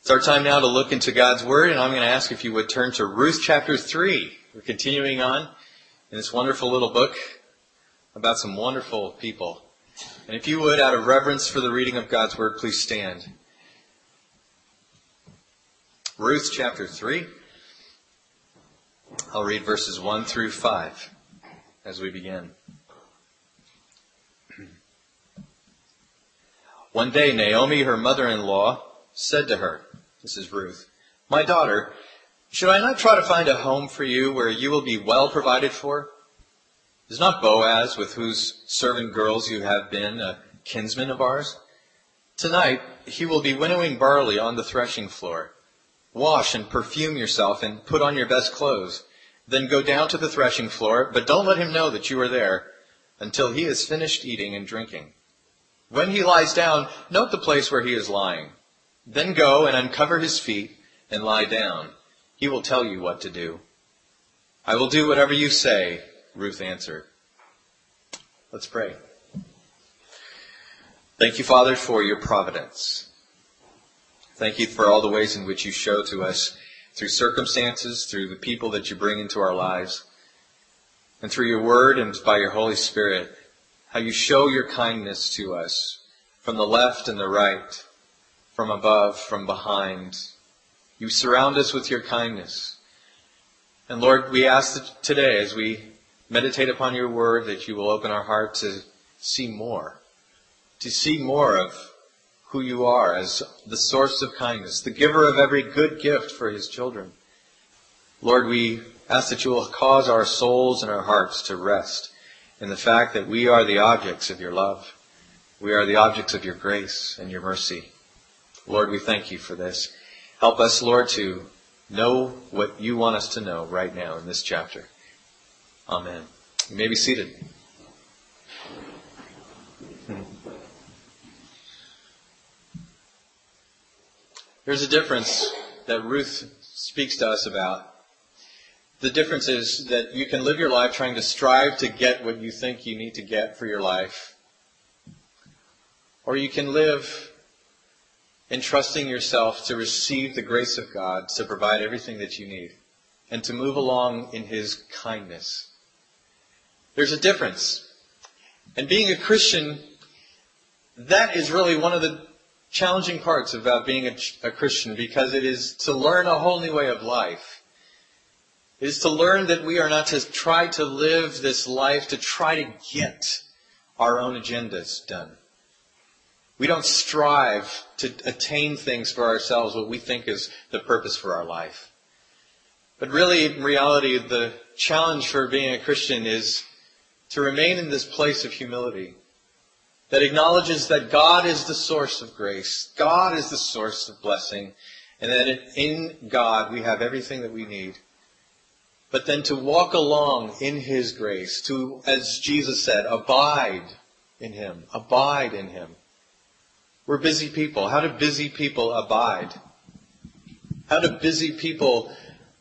It's our time now to look into God's Word, and I'm going to ask if you would turn to Ruth chapter 3. We're continuing on in this wonderful little book about some wonderful people. And if you would, out of reverence for the reading of God's Word, please stand. Ruth chapter 3. I'll read verses 1 through 5 as we begin. One day, Naomi, her mother-in-law, said to her, this is Ruth, "My daughter, should I not try to find a home for you where you will be well provided for? Is not Boaz, with whose servant girls you have been, a kinsman of ours? Tonight he will be winnowing barley on the threshing floor. Wash and perfume yourself and put on your best clothes. Then go down to the threshing floor, but don't let him know that you are there until he has finished eating and drinking. When he lies down, note the place where he is lying. Then go and uncover his feet and lie down. He will tell you what to do." "I will do whatever you say," Ruth answered. Let's pray. Thank you, Father, for your providence. Thank you for all the ways in which you show to us through circumstances, through the people that you bring into our lives, and through your word and by your Holy Spirit, how you show your kindness to us from the left and the right, from above, from behind. You surround us with your kindness. And Lord, we ask that today as we meditate upon your word that you will open our heart to see more of who you are as the source of kindness, the giver of every good gift for his children. Lord, we ask that you will cause our souls and our hearts to rest in the fact that we are the objects of your love. We are the objects of your grace and your mercy. Lord, we thank you for this. Help us, Lord, to know what you want us to know right now in this chapter. Amen. You may be seated. There's a difference that Ruth speaks to us about. The difference is that you can live your life trying to strive to get what you think you need to get for your life. Or you can live entrusting yourself to receive the grace of God to provide everything that you need and to move along in his kindness. There's a difference. And being a Christian, that is really one of the challenging parts about being a Christian, because it is to learn a whole new way of life. It is to learn that we are not to try to live this life to try to get our own agendas done. We don't strive to attain things for ourselves, what we think is the purpose for our life. But really, in reality, the challenge for being a Christian is to remain in this place of humility that acknowledges that God is the source of grace, God is the source of blessing, and that in God we have everything that we need. But then to walk along in his grace, to, as Jesus said, abide in him, abide in him. We're busy people. How do busy people abide? How do busy people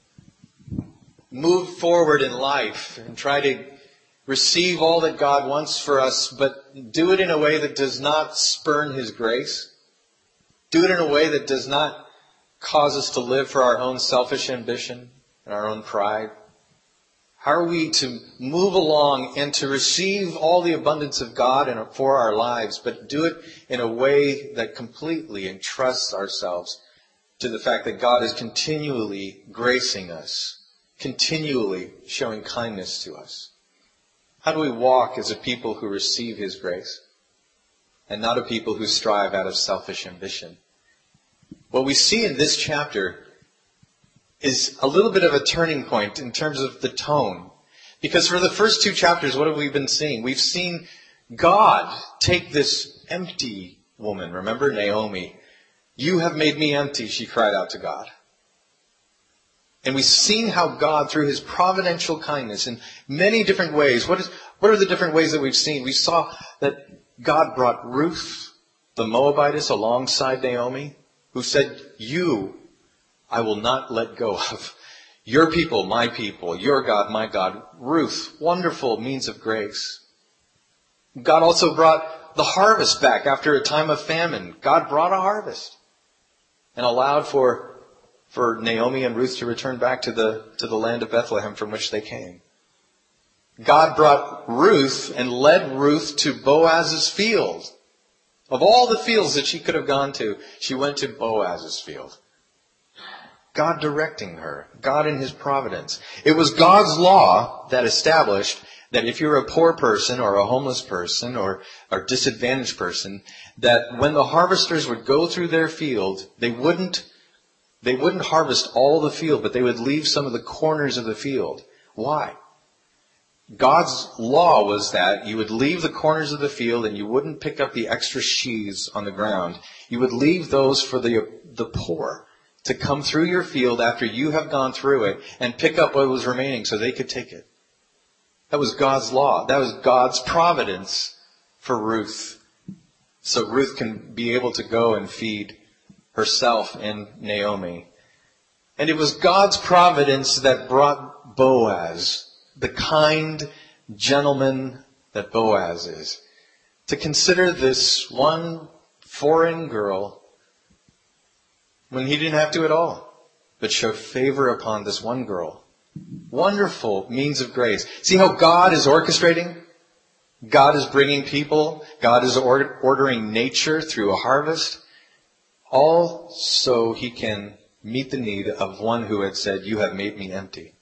move forward in life and try to receive all that God wants for us, but do it in a way that does not spurn his grace? Do it in a way that does not cause us to live for our own selfish ambition and our own pride? How are we to move along and to receive all the abundance of God for our lives, but do it in a way that completely entrusts ourselves to the fact that God is continually gracing us, continually showing kindness to us? How do we walk as a people who receive his grace and not a people who strive out of selfish ambition? What we see in this chapter is a little bit of a turning point in terms of the tone. Because for the first two chapters, what have we been seeing? We've seen God take this empty woman. Remember Naomi? "You have made me empty," she cried out to God. And we've seen how God, through his providential kindness in many different ways, what are the different ways that we've seen? We saw that God brought Ruth, the Moabitess, alongside Naomi, who said, "You I will not let go of. Your people, my people. Your God, my God." Ruth, wonderful means of grace. God also brought the harvest back after a time of famine. God brought a harvest. and allowed for Naomi and Ruth to return back to the land of Bethlehem from which they came. God brought Ruth and led Ruth to Boaz's field. Of all the fields that she could have gone to, she went to Boaz's field. God directing her. God in His providence. It was God's law that established that if you're a poor person or a homeless person or a disadvantaged person, that when the harvesters would go through their field, they wouldn't harvest all the field, but they would leave some of the corners of the field. Why? God's law was that you would leave the corners of the field and you wouldn't pick up the extra sheaves on the ground. You would leave those for the poor to come through your field after you have gone through it and pick up what was remaining so they could take it. That was God's law. That was God's providence for Ruth. So Ruth can be able to go and feed herself and Naomi. And it was God's providence that brought Boaz, the kind gentleman that Boaz is, to consider this one foreign girl when he didn't have to at all, but show favor upon this one girl. Wonderful means of grace. See how God is orchestrating? God is bringing people. God is ordering nature through a harvest. All so He can meet the need of one who had said, "You have made me empty."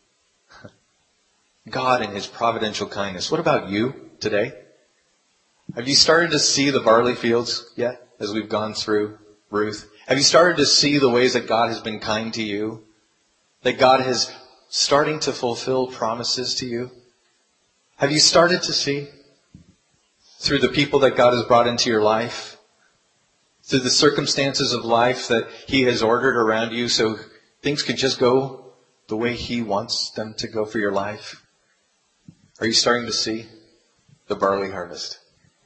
God in His providential kindness. What about you today? Have you started to see the barley fields yet as we've gone through Ruth? Have you started to see the ways that God has been kind to you? That God is starting to fulfill promises to you? Have you started to see through the people that God has brought into your life? Through the circumstances of life that He has ordered around you so things could just go the way He wants them to go for your life? Are you starting to see the barley harvest?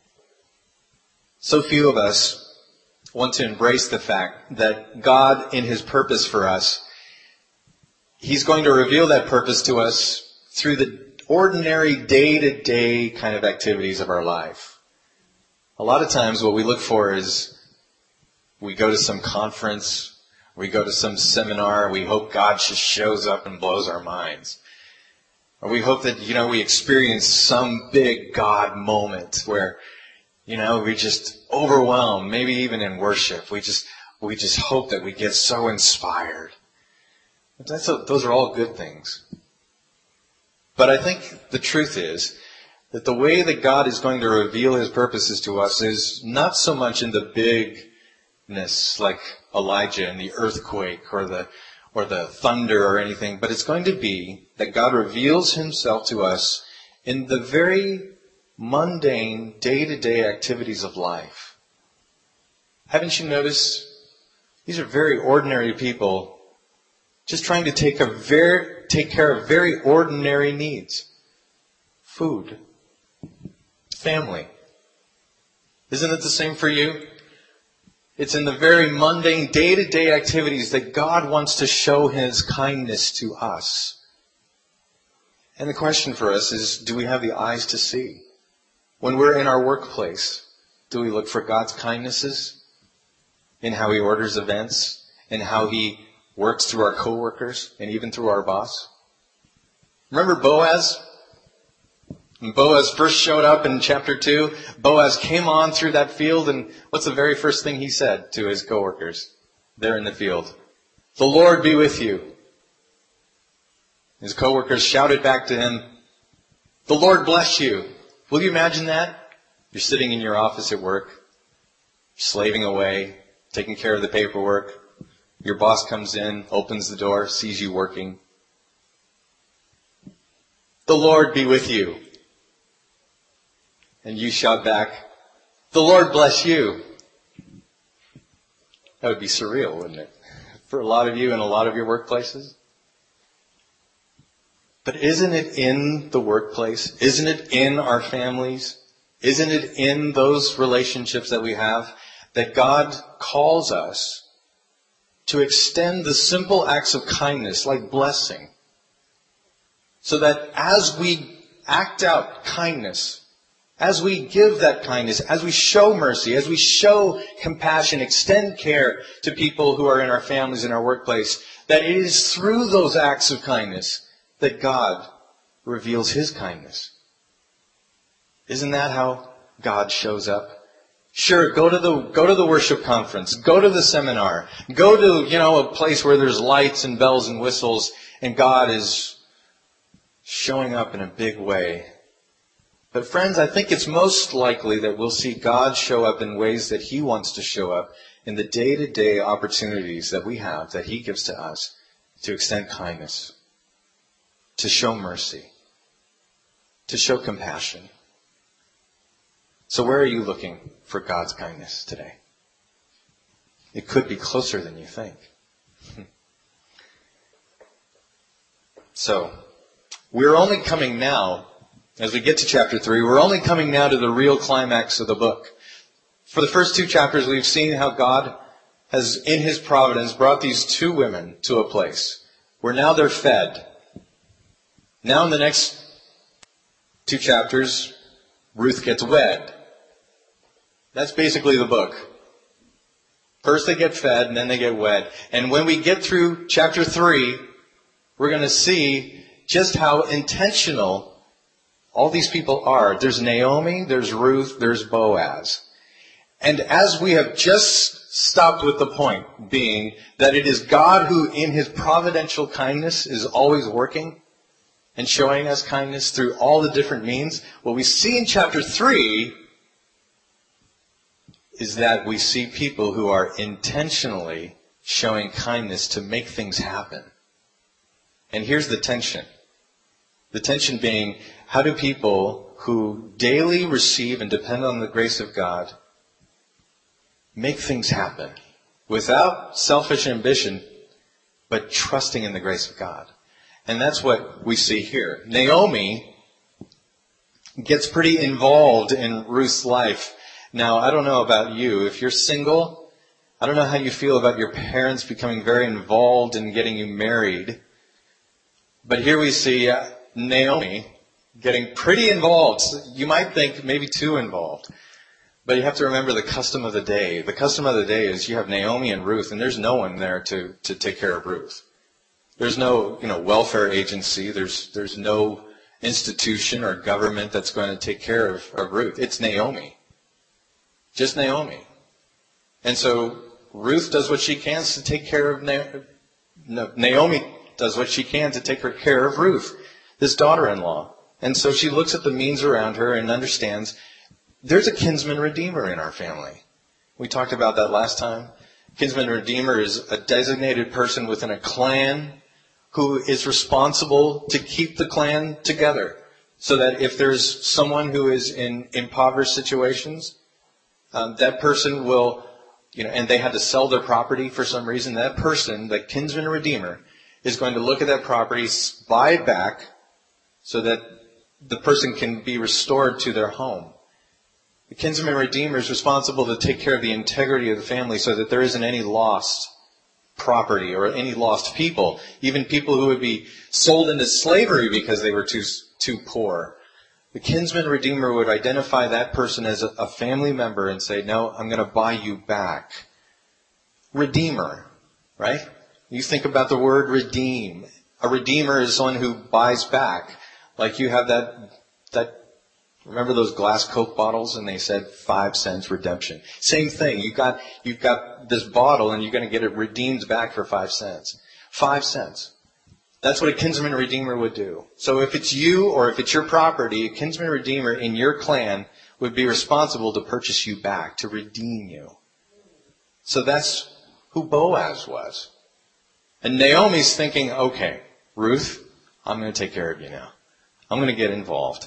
So few of us want to embrace the fact that God, in His purpose for us, He's going to reveal that purpose to us through the ordinary day-to-day kind of activities of our life. A lot of times what we look for is we go to some conference, we go to some seminar, we hope God just shows up and blows our minds. Or we hope that, we experience some big God moment where, we're just overwhelmed, maybe even in worship. We just hope that we get so inspired. Those are all good things. But I think the truth is that the way that God is going to reveal His purposes to us is not so much in the bigness like Elijah and the earthquake or the thunder or anything, but it's going to be that God reveals Himself to us in the very mundane, day-to-day activities of life. Haven't you noticed? These are very ordinary people just trying to take care of very ordinary needs. Food. Family. Isn't it the same for you? It's in the very mundane, day-to-day activities that God wants to show His kindness to us. And the question for us is, do we have the eyes to see? When we're in our workplace, do we look for God's kindnesses in how He orders events, in how He works through our coworkers, and even through our boss? Remember Boaz? When Boaz first showed up in chapter 2, Boaz came on through that field, and what's the very first thing he said to his coworkers there in the field? "The Lord be with you." His coworkers shouted back to him, "The Lord bless you." Will you imagine that? You're sitting in your office at work, slaving away, taking care of the paperwork. Your boss comes in, opens the door, sees you working. "The Lord be with you." And you shout back, "The Lord bless you." That would be surreal, wouldn't it? For a lot of you in a lot of your workplaces. But isn't it in the workplace? Isn't it in our families? Isn't it in those relationships that we have that God calls us to extend the simple acts of kindness like blessing, so that as we act out kindness as we give that kindness, as we show mercy, as we show compassion, extend care to people who are in our families, in our workplace, that it is through those acts of kindness that God reveals His kindness. Isn't that how God shows up? Sure, go to the worship conference, go to the seminar, go to, a place where there's lights and bells and whistles, and God is showing up in a big way. But friends, I think it's most likely that we'll see God show up in ways that He wants to show up in the day-to-day opportunities that we have, that He gives to us, to extend kindness, to show mercy, to show compassion. So where are you looking for God's kindness today? It could be closer than you think. So, we're only coming now, as we get to chapter 3, we're only coming now to the real climax of the book. For the first 2 chapters, we've seen how God has, in His providence, brought these 2 women to a place where now they're fed. Now in the next 2 chapters, Ruth gets wed. That's basically the book. First they get fed, and then they get wed. And when we get through chapter 3, we're going to see just how intentional all these people are. There's Naomi, there's Ruth, there's Boaz. And as we have just stopped with the point being that it is God who in His providential kindness is always working and showing us kindness through all the different means, what we see in chapter 3 is that we see people who are intentionally showing kindness to make things happen. And here's the tension. The tension being, how do people who daily receive and depend on the grace of God make things happen without selfish ambition, but trusting in the grace of God? And that's what we see here. Naomi gets pretty involved in Ruth's life. Now, I don't know about you. If you're single, I don't know how you feel about your parents becoming very involved in getting you married. But here we see Naomi getting pretty involved. You might think maybe too involved. But you have to remember the custom of the day. The custom of the day is you have Naomi and Ruth, and there's no one there to take care of Ruth. There's no, welfare agency. There's no institution or government that's going to take care of Ruth. It's Naomi. Just Naomi. And so Ruth does what she can to take care of Naomi does what she can to take care of Ruth, this daughter-in-law. And so she looks at the means around her and understands there's a kinsman redeemer in our family. We talked about that last time. Kinsman redeemer is a designated person within a clan who is responsible to keep the clan together. So that if there's someone who is in impoverished situations, that person will, and they had to sell their property for some reason, that person, the kinsman redeemer, is going to look at that property, buy it back, so that the person can be restored to their home. The kinsman redeemer is responsible to take care of the integrity of the family so that there isn't any lost property or any lost people, even people who would be sold into slavery because they were too poor. The kinsman redeemer would identify that person as a family member and say, no, I'm going to buy you back. Redeemer, right? You think about the word redeem. A redeemer is someone who buys back. Like you have that remember those glass Coke bottles and they said 5 cents redemption. Same thing. You've got this bottle and you're going to get it redeemed back for 5 cents. 5 cents. That's what a kinsman redeemer would do. So if it's you or if it's your property, a kinsman redeemer in your clan would be responsible to purchase you back, to redeem you. So that's who Boaz was. And Naomi's thinking, okay, Ruth, I'm going to take care of you now. I'm going to get involved.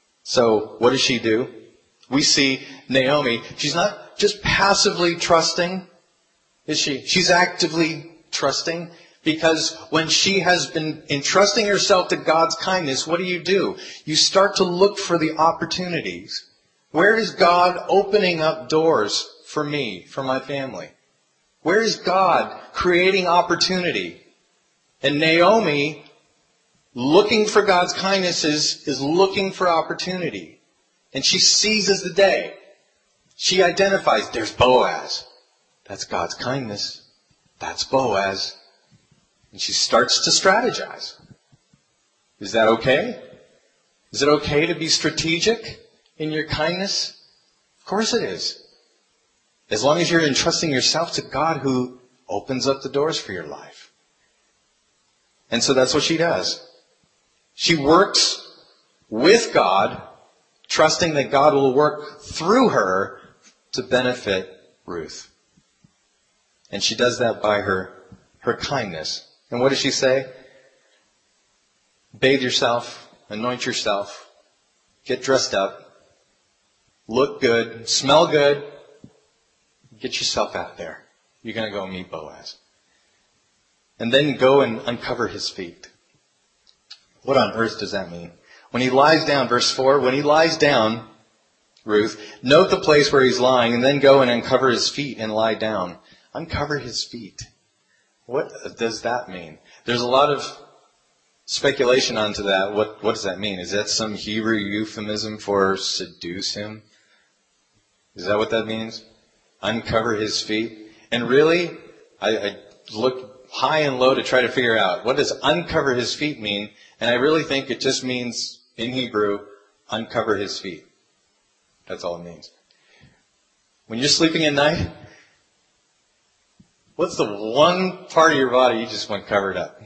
So what does she do? We see Naomi, she's not just passively trusting, is she? She's actively trusting. Because when she has been entrusting herself to God's kindness, what do? You start to look for the opportunities. Where is God opening up doors for me, for my family? Where is God creating opportunity? And Naomi, looking for God's kindness, is looking for opportunity. And she seizes the day. She identifies, there's Boaz. That's God's kindness. That's Boaz. And she starts to strategize. Is that okay? Is it okay to be strategic in your kindness? Of course it is. As long as you're entrusting yourself to God who opens up the doors for your life. And so that's what she does. She works with God, trusting that God will work through her to benefit Ruth. And she does that by her kindness. And what does she say? Bathe yourself, anoint yourself, get dressed up, look good, smell good, get yourself out there. You're going to go meet Boaz. And then go and uncover his feet. What on earth does that mean? When he lies down, verse 4, when he lies down, Ruth, note the place where he's lying and then go and uncover his feet and lie down. Uncover his feet. What does that mean? There's a lot of speculation onto that. What does that mean? Is that some Hebrew euphemism for seduce him? Is that what that means? Uncover his feet? And really, I looked high and low to try to figure out, what does uncover his feet mean? And I really think it just means, in Hebrew, uncover his feet. That's all it means. When you're sleeping at night, what's the one part of your body you just want covered up?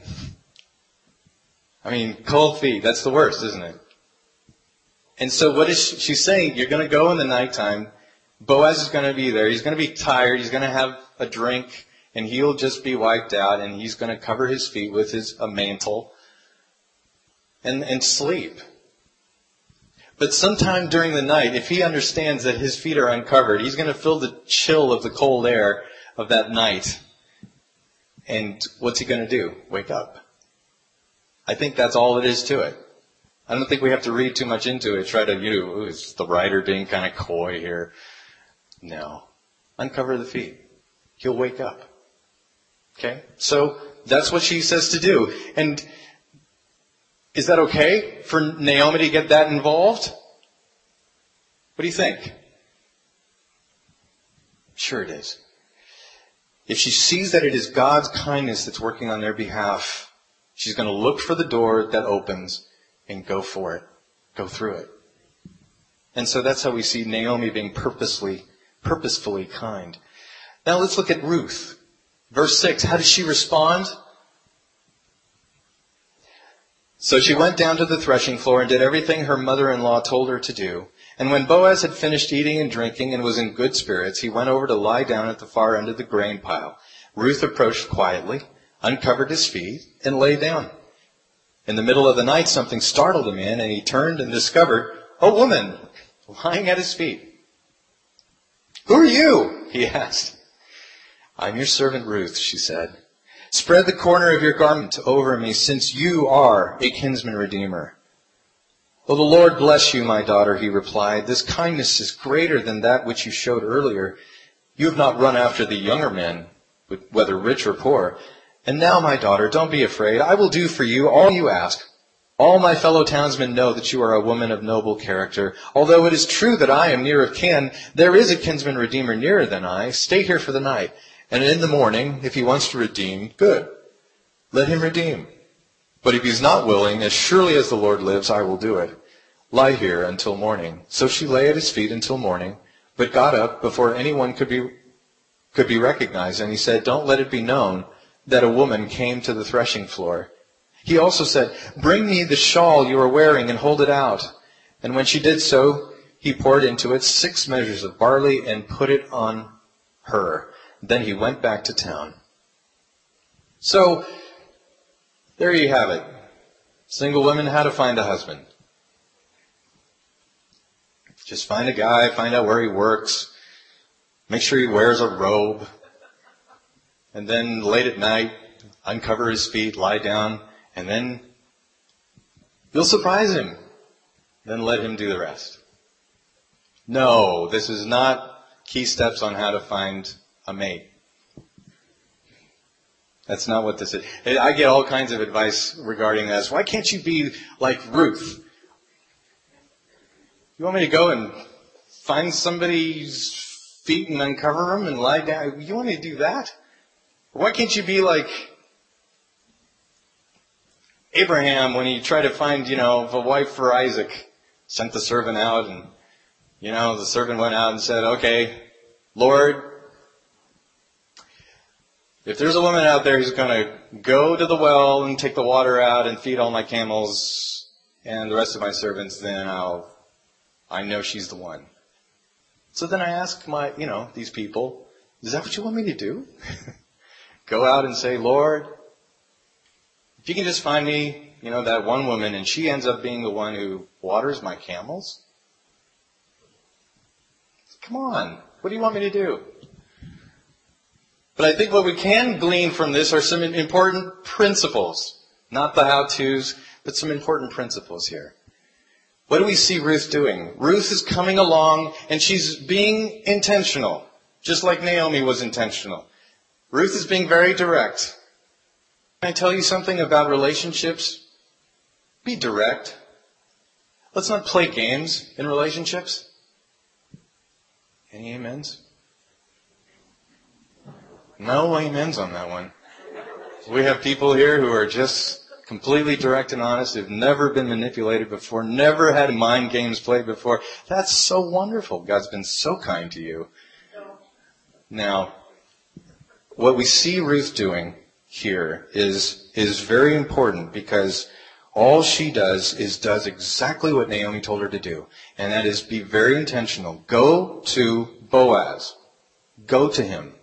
I mean, cold feet, that's the worst, isn't it? And so what is she's saying? You're going to go in the nighttime. Boaz is going to be there. He's going to be tired. He's going to have a drink, and he'll just be wiped out, and he's going to cover his feet with a mantle and sleep. But sometime during the night, if he understands that his feet are uncovered, he's going to feel the chill of the cold air of that night. And what's he going to do? Wake up. I think that's all it is to it. I don't think we have to read too much into it. Try to, is the writer being kind of coy here? No. Uncover the feet. He'll wake up. Okay? So that's what she says to do. And is that okay for Naomi to get that involved? What do you think? Sure it is. If she sees that it is God's kindness that's working on their behalf, she's going to look for the door that opens and go for it. Go through it. And so that's how we see Naomi being purposefully kind. Now let's look at Ruth. Verse 6, how does she respond? So she went down to the threshing floor and did everything her mother-in-law told her to do. And when Boaz had finished eating and drinking and was in good spirits, he went over to lie down at the far end of the grain pile. Ruth approached quietly, uncovered his feet, and lay down. In the middle of the night, something startled him and he turned and discovered a woman lying at his feet. "Who are you?" he asked. "I'm your servant Ruth," she said. "Spread the corner of your garment over me, since you are a kinsman redeemer." "Oh, the Lord bless you, my daughter," he replied. "This kindness is greater than that which you showed earlier. You have not run after the younger men, whether rich or poor. And now, my daughter, don't be afraid. I will do for you all you ask. All my fellow townsmen know that you are a woman of noble character. Although it is true that I am near of kin, there is a kinsman redeemer nearer than I. Stay here for the night. And in the morning, if he wants to redeem, good. Let him redeem. But if he's not willing, as surely as the Lord lives, I will do it. Lie here until morning." So she lay at his feet until morning, but got up before anyone could be recognized. And he said, "Don't let it be known that a woman came to the threshing floor." He also said, "Bring me the shawl you are wearing and hold it out." And when she did so, he poured into it 6 measures of barley and put it on her. Then he went back to town. So, there you have it. Single women, how to find a husband. Just find a guy, find out where he works, make sure he wears a robe, and then late at night, uncover his feet, lie down, and then you'll surprise him. Then let him do the rest. No, this is not key steps on how to find a mate. That's not what this is. I get all kinds of advice regarding this. Why can't you be like Ruth? You want me to go and find somebody's feet and uncover them and lie down? You want me to do that? Why can't you be like Abraham when he tried to find, a wife for Isaac? Sent the servant out and, the servant went out and said, okay, Lord, if there's a woman out there who's going to go to the well and take the water out and feed all my camels and the rest of my servants, then I know she's the one. So then I ask these people, is that what you want me to do? Go out and say, Lord, if you can just find me, that one woman, and she ends up being the one who waters my camels? Come on, what do you want me to do? But I think what we can glean from this are some important principles. Not the how-tos, but some important principles here. What do we see Ruth doing? Ruth is coming along, and she's being intentional, just like Naomi was intentional. Ruth is being very direct. Can I tell you something about relationships? Be direct. Let's not play games in relationships. Any amens? No amens on that one. We have people here who are just completely direct and honest, who've never been manipulated before, never had mind games played before. That's so wonderful. God's been so kind to you. Now, what we see Ruth doing here is very important, because all she does exactly what Naomi told her to do. And that is be very intentional. Go to Boaz. Go to him.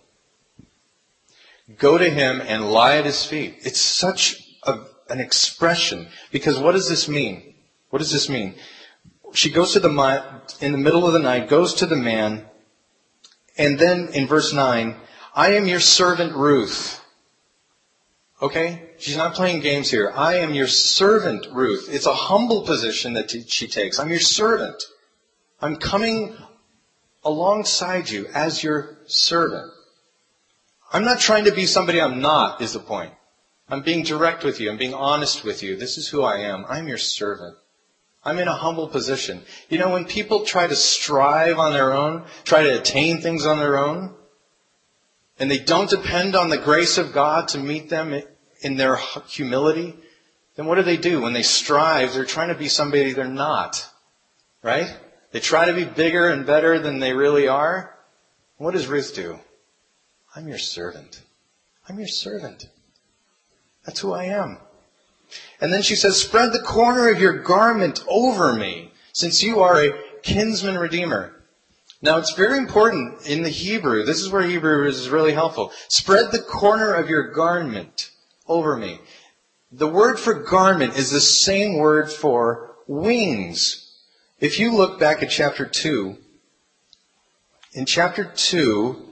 Go to him and lie at his feet. It's such an expression. Because what does this mean? What does this mean? She goes to in the middle of the night, goes to the man, and then in verse 9, I am your servant Ruth. Okay? She's not playing games here. I am your servant Ruth. It's a humble position that she takes. I'm your servant. I'm coming alongside you as your servant. I'm not trying to be somebody I'm not, is the point. I'm being direct with you. I'm being honest with you. This is who I am. I'm your servant. I'm in a humble position. When people try to strive on their own, try to attain things on their own, and they don't depend on the grace of God to meet them in their humility, then what do? When they strive, they're trying to be somebody they're not. Right? They try to be bigger and better than they really are. What does Ruth do? I'm your servant. I'm your servant. That's who I am. And then she says, spread the corner of your garment over me, since you are a kinsman redeemer. Now, it's very important in the Hebrew. This is where Hebrew is really helpful. Spread the corner of your garment over me. The word for garment is the same word for wings. If you look back at chapter 2, in chapter 2,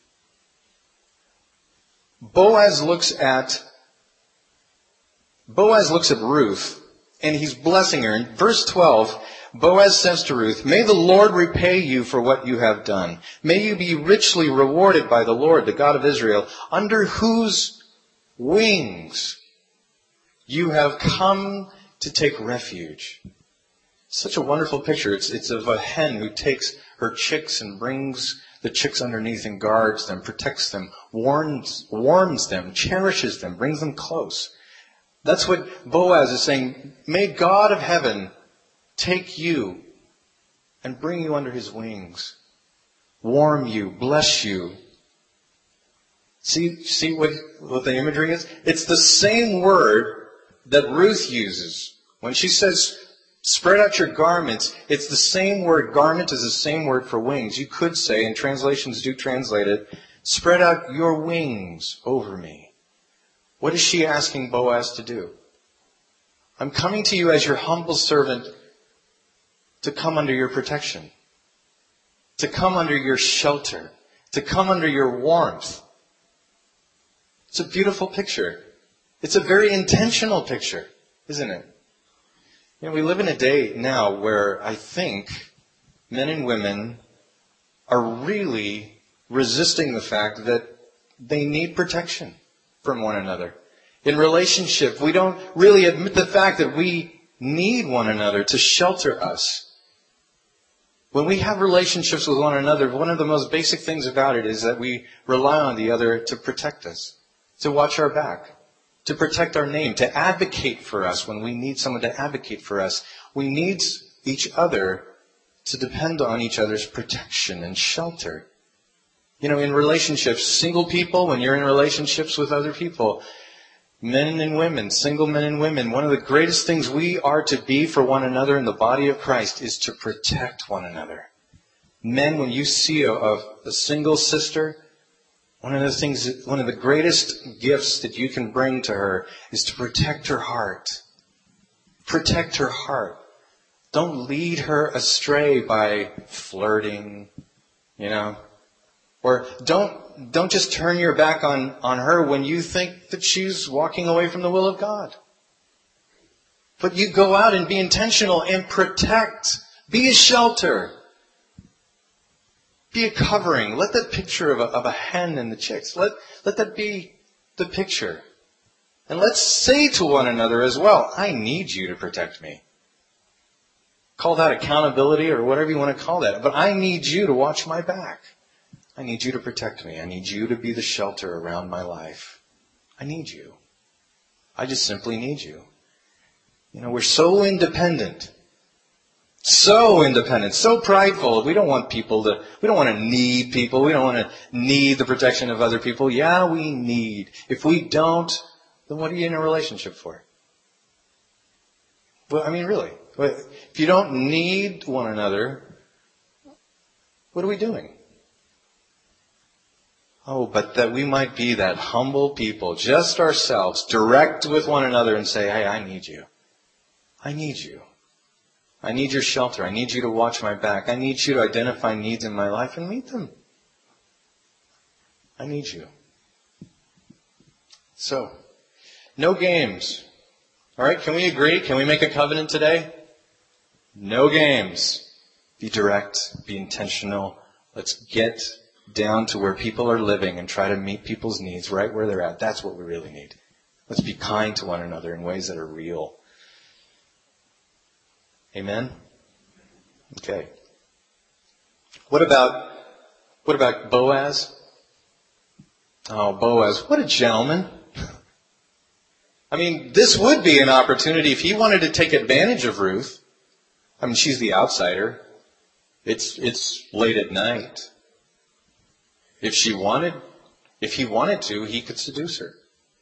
Boaz looks at Ruth, and he's blessing her. In verse 12, Boaz says to Ruth, may the Lord repay you for what you have done. May you be richly rewarded by the Lord, the God of Israel, under whose wings you have come to take refuge. Such a wonderful picture. It's of a hen who takes her chicks and brings the chicks underneath and guards them, protects them, warms them, cherishes them, brings them close. That's what Boaz is saying. May God of heaven take you and bring you under his wings. Warm you, bless you. See what the imagery is? It's the same word that Ruth uses. When she says, spread out your garments, it's the same word. Garment is the same word for wings. You could say, and translations do translate it, spread out your wings over me. What is she asking Boaz to do? I'm coming to you as your humble servant to come under your protection, to come under your shelter, to come under your warmth. It's a beautiful picture. It's a very intentional picture, isn't it? We live in a day now where I think men and women are really resisting the fact that they need protection from one another. In relationship, we don't really admit the fact that we need one another to shelter us. When we have relationships with one another, one of the most basic things about it is that we rely on the other to protect us, to watch our back, to protect our name, to advocate for us when we need someone to advocate for us. We need each other to depend on each other's protection and shelter. You know, in relationships, single people, when you're in relationships with other people, men and women, single men and women, one of the greatest things we are to be for one another in the body of Christ is to protect one another. Men, when you see a single sister, one of the greatest gifts that you can bring to her is to protect her heart. Protect her heart. Don't lead her astray by flirting, you know. Or don't just turn your back on her when you think that she's walking away from the will of God. But you go out and be intentional and protect. Be a shelter. Be a covering. Let that picture of a hen and the chicks, let that be the picture. And let's say to one another as well, I need you to protect me. Call that accountability or whatever you want to call that. But I need you to watch my back. I need you to protect me. I need you to be the shelter around my life. I need you. I just simply need you. You know, we're so independent. So prideful. We don't want to need people. We don't want to need the protection of other people. Yeah, we need. If we don't, then what are you in a relationship for? Well, I mean, really. If you don't need one another, what are we doing? Oh, but that we might be that humble people, just ourselves, direct with one another and say, hey, I need you. I need you. I need your shelter. I need you to watch my back. I need you to identify needs in my life and meet them. I need you. So, no games. All right, can we agree? Can we make a covenant today? No games. Be direct. Be intentional. Let's get down to where people are living and try to meet people's needs right where they're at. That's what we really need. Let's be kind to one another in ways that are real. Amen? Okay. What about Boaz? Oh, Boaz, what a gentleman. I mean, this would be an opportunity if he wanted to take advantage of Ruth. I mean, she's the outsider. It's late at night. If he wanted to, he could seduce her.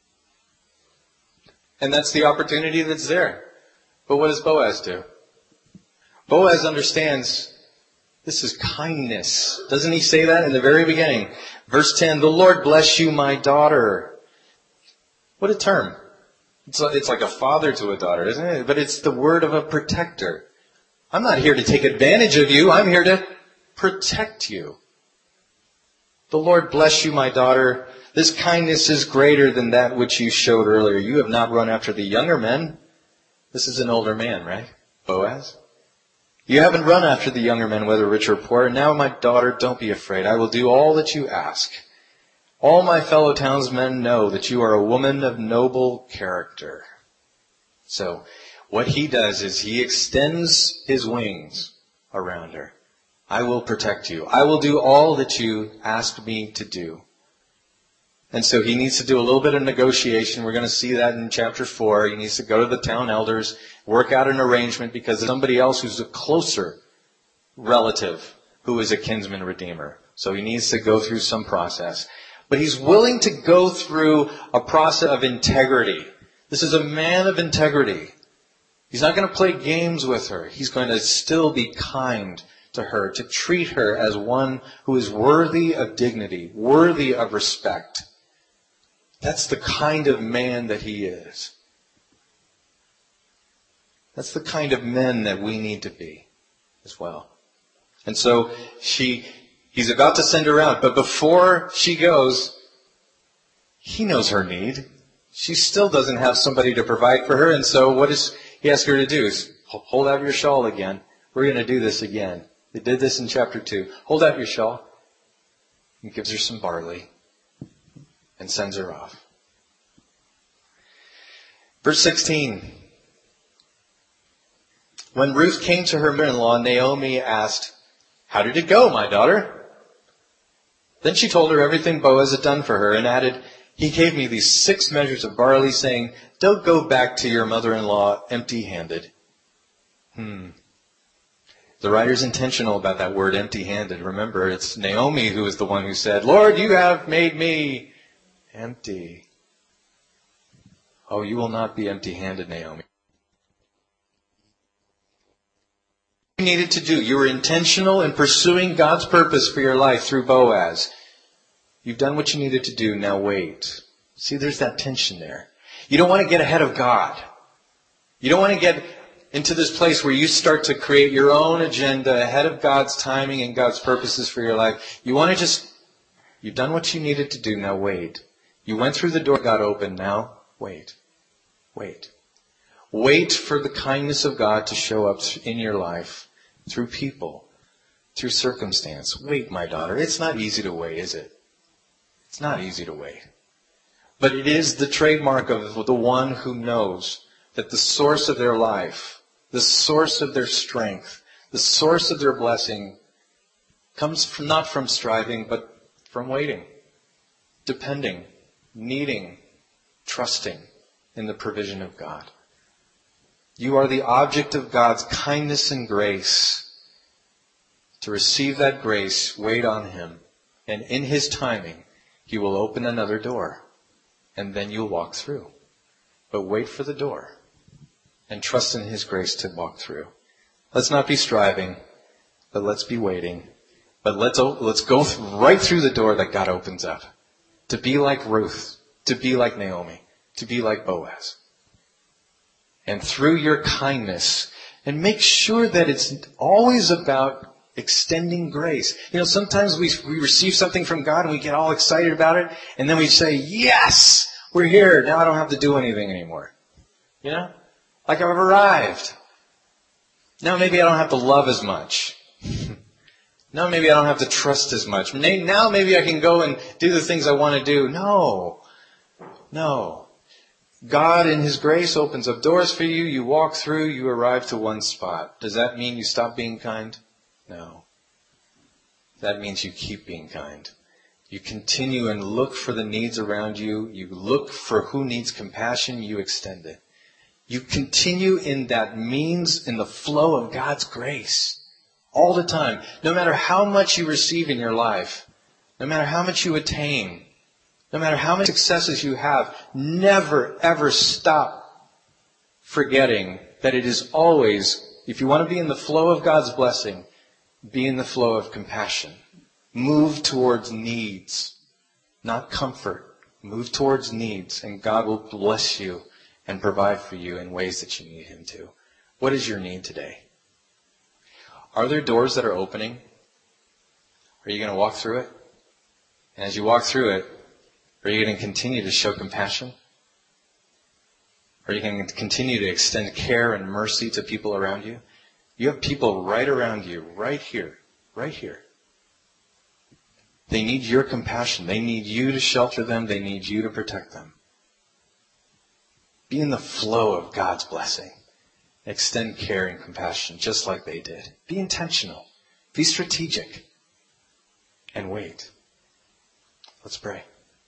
And that's the opportunity that's there. But what does Boaz do? Boaz understands this is kindness. Doesn't he say that in the very beginning? Verse 10, the Lord bless you, my daughter. What a term. It's like a father to a daughter, isn't it? But it's the word of a protector. I'm not here to take advantage of you. I'm here to protect you. The Lord bless you, my daughter. This kindness is greater than that which you showed earlier. You have not run after the younger men. This is an older man, right? Boaz. You haven't run after the younger men, whether rich or poor. Now, my daughter, don't be afraid. I will do all that you ask. All my fellow townsmen know that you are a woman of noble character. So, what he does is he extends his wings around her. I will protect you. I will do all that you ask me to do. And so he needs to do a little bit of negotiation. We're going to see that in chapter 4. He needs to go to the town elders, work out an arrangement because there's somebody else who's a closer relative who is a kinsman redeemer. So he needs to go through some process. But he's willing to go through a process of integrity. This is a man of integrity. He's not going to play games with her. He's going to still be kind to her, to treat her as one who is worthy of dignity, worthy of respect. That's the kind of man that he is. That's the kind of men that we need to be as well. And so he's about to send her out, but before she goes, he knows her need. She still doesn't have somebody to provide for her, and so what does he ask her to do? Is hold out your shawl again. We're going to do this again. They did this in chapter 2. Hold out your shawl. He gives her some barley and sends her off. Verse 16. When Ruth came to her mother-in-law, Naomi asked, "How did it go, my daughter?" Then she told her everything Boaz had done for her and added, "He gave me these 6 measures of barley, saying, 'Don't go back to your mother-in-law empty-handed.'" The writer's intentional about that word empty-handed. Remember, it's Naomi who is the one who said, "Lord, you have made me empty." Oh, you will not be empty-handed, Naomi. You needed to do. You were intentional in pursuing God's purpose for your life through Boaz. You've done what you needed to do. Now wait. See, there's that tension there. You don't want to get ahead of God. You don't want to get into this place where you start to create your own agenda ahead of God's timing and God's purposes for your life. You want to you've done what you needed to do. Now wait. You went through the door God opened. Now wait. Wait. Wait for the kindness of God to show up in your life through people, through circumstance. Wait, my daughter. It's not easy to wait, is it? It's not easy to wait. But it is the trademark of the one who knows that the source of their life, the source of their strength, the source of their blessing comes not from striving, but from waiting, depending, needing, trusting in the provision of God. You are the object of God's kindness and grace. To receive that grace, wait on Him. And in His timing, He will open another door. And then you'll walk through. But wait for the door. And trust in His grace to walk through. Let's not be striving, but let's be waiting. But let's go right through the door that God opens up. To be like Ruth. To be like Naomi. To be like Boaz. And through your kindness, and make sure that it's always about extending grace. You know, sometimes we receive something from God and we get all excited about it, and then we say, "Yes, we're here. Now I don't have to do anything anymore." You know? Like I've arrived. Now maybe I don't have to love as much. Now maybe I don't have to trust as much. Now maybe I can go and do the things I want to do. No. God in His grace opens up doors for you. You walk through, you arrive to one spot. Does that mean you stop being kind? No. That means you keep being kind. You continue and look for the needs around you. You look for who needs compassion. You extend it. You continue in that means, in the flow of God's grace. All the time. No matter how much you receive in your life. No matter how much you attain. No matter how many successes you have. Never, ever stop forgetting that it is always, if you want to be in the flow of God's blessing, be in the flow of compassion. Move towards needs, not comfort. Move towards needs, and God will bless you and provide for you in ways that you need Him to. What is your need today? Are there doors that are opening? Are you going to walk through it? And as you walk through it, are you going to continue to show compassion? Are you going to continue to extend care and mercy to people around you? You have people right around you, right here. They need your compassion. They need you to shelter them. They need you to protect them. Be in the flow of God's blessing. Extend care and compassion just like they did. Be intentional. Be strategic. And wait. Let's pray.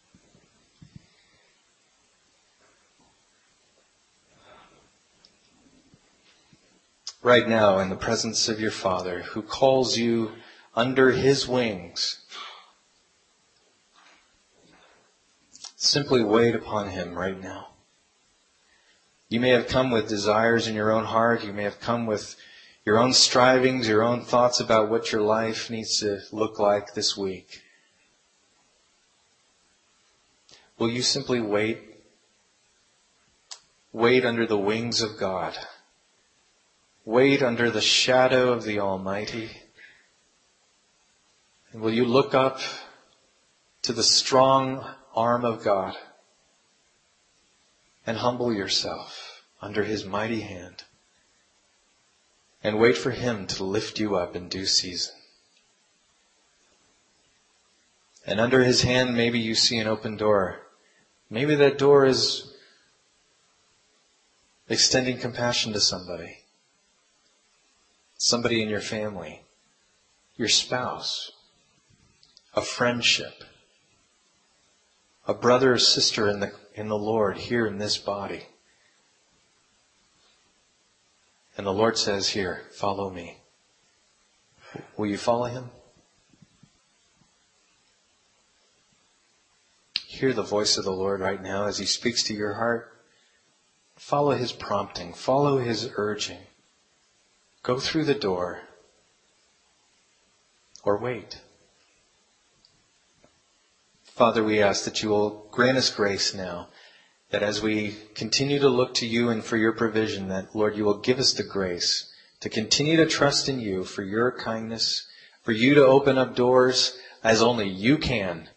Right now, in the presence of your Father, who calls you under His wings, simply wait upon Him right now. You may have come with desires in your own heart. You may have come with your own strivings, your own thoughts about what your life needs to look like this week. Will you simply wait? Wait under the wings of God. Wait under the shadow of the Almighty. And will you look up to the strong arm of God and humble yourself under His mighty hand and wait for Him to lift you up in due season. And under His hand, maybe you see an open door. Maybe that door is extending compassion to somebody in your family, your spouse, a friendship, a brother or sister in the Lord here in this body. And the Lord says here, follow me. Will you follow him? Hear the voice of the Lord right now as he speaks to your heart. Follow his prompting. Follow his urging. Go through the door. Or wait. Father, we ask that you will grant us grace now, that as we continue to look to you and for your provision, that, Lord, you will give us the grace to continue to trust in you for your kindness, for you to open up doors as only you can,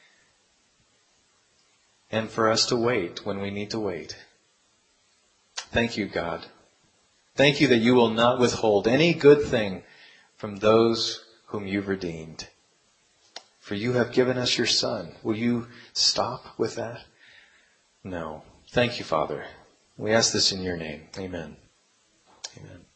and for us to wait when we need to wait. Thank you, God. Thank you that you will not withhold any good thing from those whom you've redeemed. For you have given us your Son. Will you stop with that? No. Thank you, Father. We ask this in your name. Amen. Amen.